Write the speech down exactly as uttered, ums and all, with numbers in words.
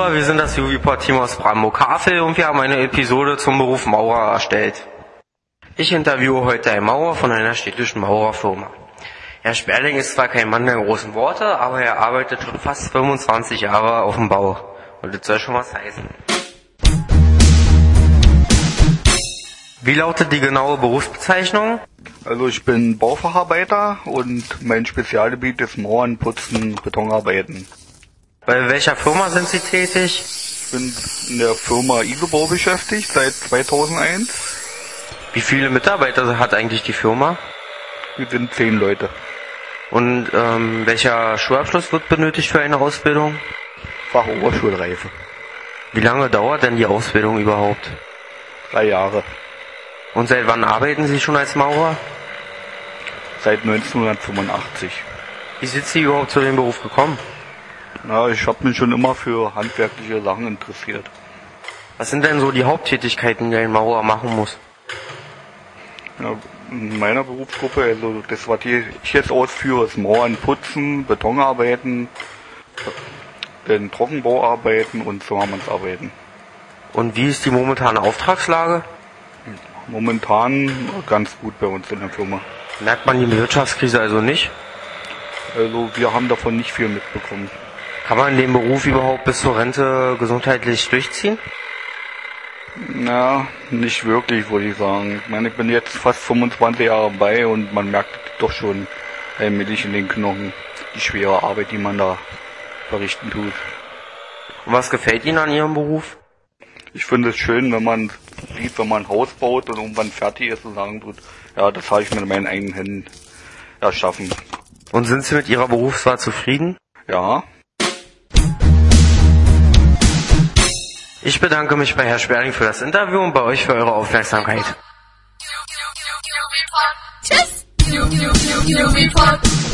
Hallo, wir sind das U-Report-Team aus Brandenburg-Havel und wir haben eine Episode zum Beruf Maurer erstellt. Ich interviewe heute einen Maurer von einer städtischen Maurerfirma. Herr Sperling ist zwar kein Mann der großen Worte, aber er arbeitet schon fast fünfundzwanzig Jahre auf dem Bau. Und das soll schon was heißen. Wie lautet die genaue Berufsbezeichnung? Also ich bin Baufacharbeiter und mein Spezialgebiet ist Mauern, Putzen, Betonarbeiten. Bei welcher Firma sind Sie tätig? Ich bin in der Firma Isobau beschäftigt seit zweitausendeins. Wie viele Mitarbeiter hat eigentlich die Firma? Wir sind zehn Leute. Und ähm, welcher Schulabschluss wird benötigt für eine Ausbildung? Fachoberschulreife. Wie lange dauert denn die Ausbildung überhaupt? Drei Jahre. Und seit wann arbeiten Sie schon als Maurer? Seit neunzehnhundertfünfundachtzig. Wie sind Sie überhaupt zu dem Beruf gekommen? Na, ich habe mich schon immer für handwerkliche Sachen interessiert. Was sind denn so die Haupttätigkeiten, die ein Maurer machen muss? Ja, in meiner Berufsgruppe, also das, was ich jetzt ausführe, ist Mauern, Putzen, Betonarbeiten, dann Trockenbauarbeiten und Zimmermannsarbeiten. Und wie ist die momentane Auftragslage? Momentan ganz gut bei uns in der Firma. Merkt man die Wirtschaftskrise also nicht? Also wir haben davon nicht viel mitbekommen. Kann man den Beruf überhaupt bis zur Rente gesundheitlich durchziehen? Na, nicht wirklich, würde ich sagen. Ich meine, ich bin jetzt fast fünfundzwanzig Jahre bei und man merkt doch schon allmählich in den Knochen die schwere Arbeit, die man da verrichten tut. Und was gefällt Ihnen an Ihrem Beruf? Ich finde es schön, wenn man sieht, wenn man ein Haus baut und irgendwann fertig ist und sagen tut, ja, das habe ich mit meinen eigenen Händen erschaffen. Und sind Sie mit Ihrer Berufswahl zufrieden? Ja. Ich bedanke mich bei Herrn Sperling für das Interview und bei euch für eure Aufmerksamkeit. Tschüss!